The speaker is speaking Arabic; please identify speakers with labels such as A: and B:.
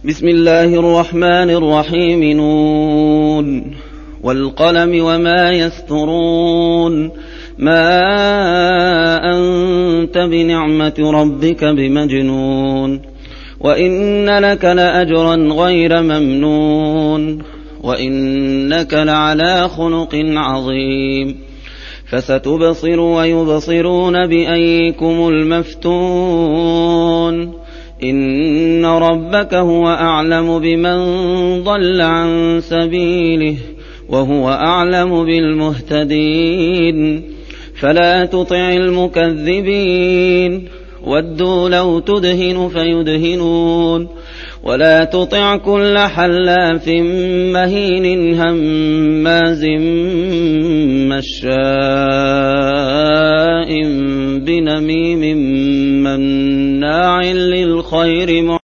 A: بسم الله الرحمن الرحيم. نون والقلم وما يسطرون. ما أنت بنعمة ربك بمجنون. وإن لك لأجرا غير ممنون. وإنك لعلى خلق عظيم. فستبصر ويبصرون بأيكم المفتون. إن ربك هو أعلم بمن ضل عن سبيله وهو أعلم بالمهتدين. فلا تطع المكذبين. ودوا لو تدهن فيدهنون. ولا تطع كل حلاف مهين هماز مشاء بنميم مناع للخير